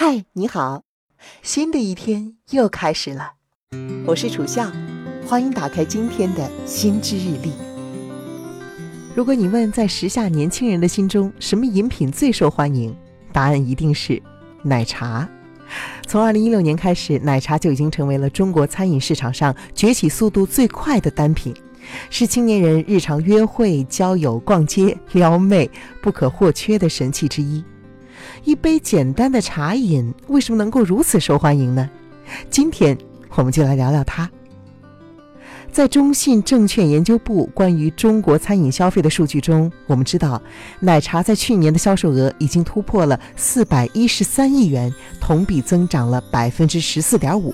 嗨，你好，新的一天又开始了，我是楚笑，欢迎打开今天的心知日历。如果你问在时下年轻人的心中什么饮品最受欢迎，答案一定是奶茶。从2016年开始，奶茶就已经成为了中国餐饮市场上崛起速度最快的单品，是青年人日常约会、交友、逛街、撩妹不可或缺的神器之一。一杯简单的茶饮为什么能够如此受欢迎呢？今天我们就来聊聊它。在中信证券研究部关于中国餐饮消费的数据中，我们知道奶茶在去年的销售额已经突破了413亿元，同比增长了 14.5%。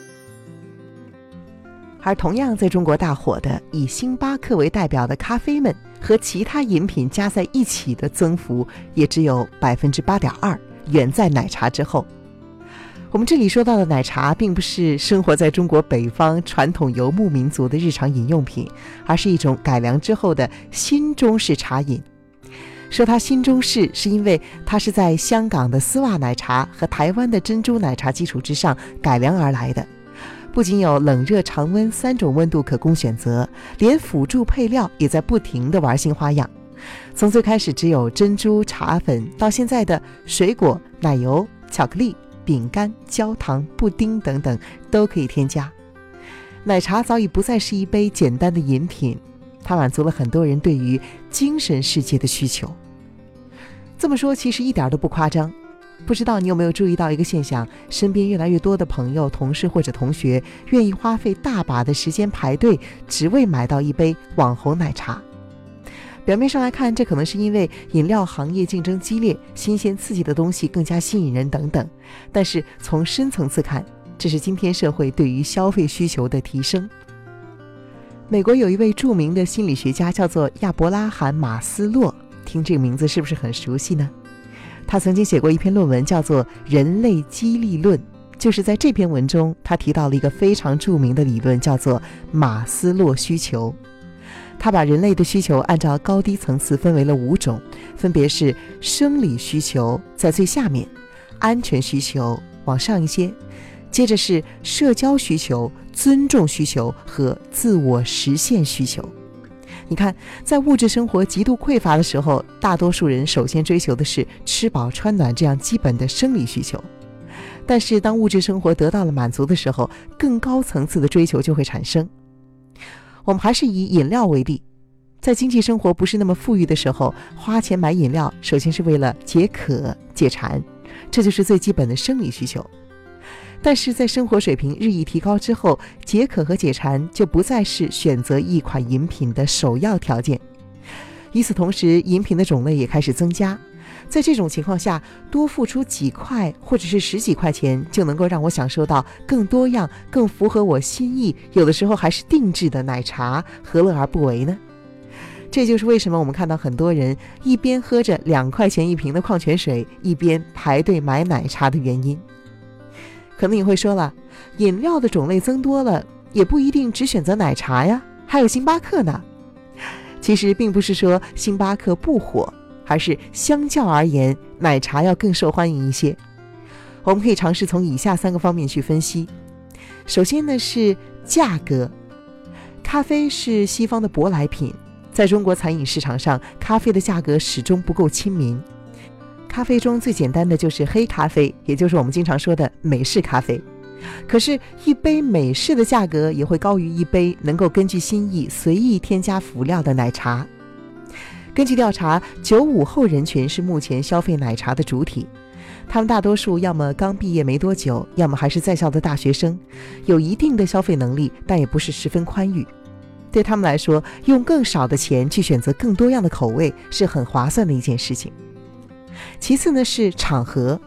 而同样在中国大火的以星巴克为代表的咖啡们和其他饮品加在一起的增幅也只有 8.2%， 远在奶茶之后。我们这里说到的奶茶并不是生活在中国北方传统游牧民族的日常饮用品，而是一种改良之后的新中式茶饮。说它新中式是因为它是在香港的丝袜奶茶和台湾的珍珠奶茶基础之上改良而来的，不仅有冷热常温3种温度可供选择，连辅助配料也在不停地玩新花样。从最开始只有珍珠茶粉，到现在的水果、奶油、巧克力、饼干、焦糖、布丁等等都可以添加。奶茶早已不再是一杯简单的饮品，它满足了很多人对于精神世界的需求。这么说其实一点都不夸张。不知道你有没有注意到一个现象，身边越来越多的朋友、同事或者同学愿意花费大把的时间排队，只为买到一杯网红奶茶。表面上来看，这可能是因为饮料行业竞争激烈，新鲜刺激的东西更加吸引人等等，但是从深层次看，这是今天社会对于消费需求的提升。美国有一位著名的心理学家叫做亚伯拉罕·马斯洛，听这个名字是不是很熟悉呢？他曾经写过一篇论文叫做《人类激励论》，就是在这篇文中他提到了一个非常著名的理论，叫做马斯洛需求。他把人类的需求按照高低层次分为了5种，分别是生理需求在最下面，安全需求往上一些，接着是社交需求、尊重需求和自我实现需求。你看，在物质生活极度匮乏的时候，大多数人首先追求的是吃饱穿暖这样基本的生理需求。但是当物质生活得到了满足的时候，更高层次的追求就会产生。我们还是以饮料为例，在经济生活不是那么富裕的时候，花钱买饮料首先是为了解渴解馋，这就是最基本的生理需求。但是在生活水平日益提高之后，解渴和解馋就不再是选择一款饮品的首要条件。与此同时，饮品的种类也开始增加。在这种情况下，多付出几块或者是10几块钱，就能够让我享受到更多样、更符合我心意，有的时候还是定制的奶茶，何乐而不为呢？这就是为什么我们看到很多人一边喝着2块钱一瓶的矿泉水，一边排队买奶茶的原因。可能你会说了，饮料的种类增多了，也不一定只选择奶茶呀，还有星巴克呢。其实并不是说星巴克不火，而是相较而言，奶茶要更受欢迎一些。我们可以尝试从以下3个方面去分析。首先呢是价格。咖啡是西方的舶来品，在中国餐饮市场上，咖啡的价格始终不够亲民。咖啡中最简单的就是黑咖啡，也就是我们经常说的美式咖啡。可是一杯美式的价格也会高于一杯能够根据心意随意添加辅料的奶茶。根据调查，95后人群是目前消费奶茶的主体，他们大多数要么刚毕业没多久，要么还是在校的大学生，有一定的消费能力，但也不是十分宽裕。对他们来说，用更少的钱去选择更多样的口味是很划算的一件事情。其次呢是场合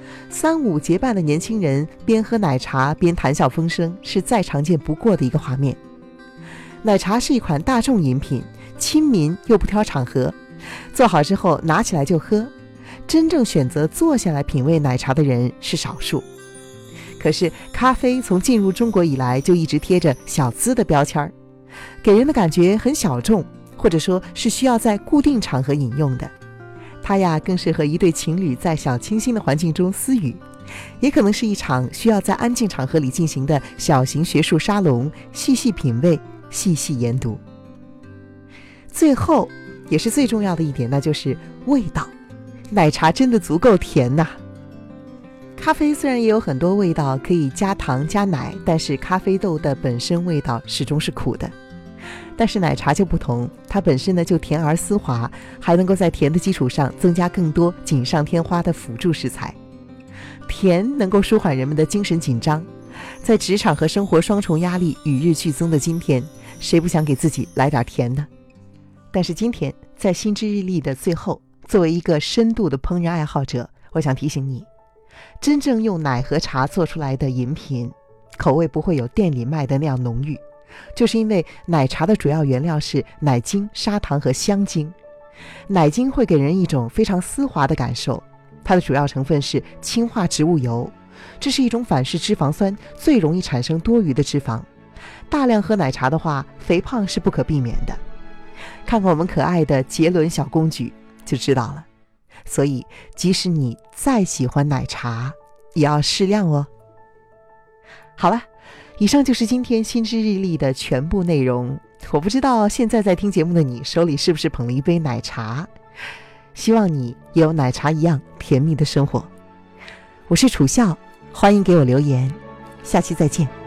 ，3、5结伴的年轻人边喝奶茶边谈笑风生，是再常见不过的一个画面。奶茶是一款大众饮品，亲民又不挑场合，做好之后拿起来就喝，真正选择坐下来品味奶茶的人是少数。可是咖啡从进入中国以来就一直贴着小资的标签，给人的感觉很小众，或者说是需要在固定场合饮用的。它呀更适合一对情侣在小清新的环境中私语， 也可能是一场需要在安静场合里进行的小型学术沙龙，细细品味，细细研读。最后也是最重要的一点，那就是味道。奶茶真的足够甜呐。咖啡虽然也有很多味道可以加糖加奶，但是咖啡豆的本身味道始终是苦的。但是奶茶就不同，它本身呢就甜而丝滑，还能够在甜的基础上增加更多锦上添花的辅助食材。甜能够舒缓人们的精神紧张，在职场和生活双重压力与日俱增的今天，谁不想给自己来点甜呢？但是今天在心之日历的最后，作为一个深度的烹饪爱好者，我想提醒你，真正用奶和茶做出来的饮品，口味不会有店里卖的那样浓郁，就是因为奶茶的主要原料是奶精、砂糖和香精。奶精会给人一种非常丝滑的感受，它的主要成分是氢化植物油，这是一种反式脂肪酸，最容易产生多余的脂肪。大量喝奶茶的话，肥胖是不可避免的。看看我们可爱的杰伦小公举就知道了。所以即使你再喜欢奶茶，也要适量哦。好了，以上就是今天心之日历的全部内容。我不知道现在在听节目的你手里是不是捧了一杯奶茶，希望你也有奶茶一样甜蜜的生活。我是楚笑，欢迎给我留言，下期再见。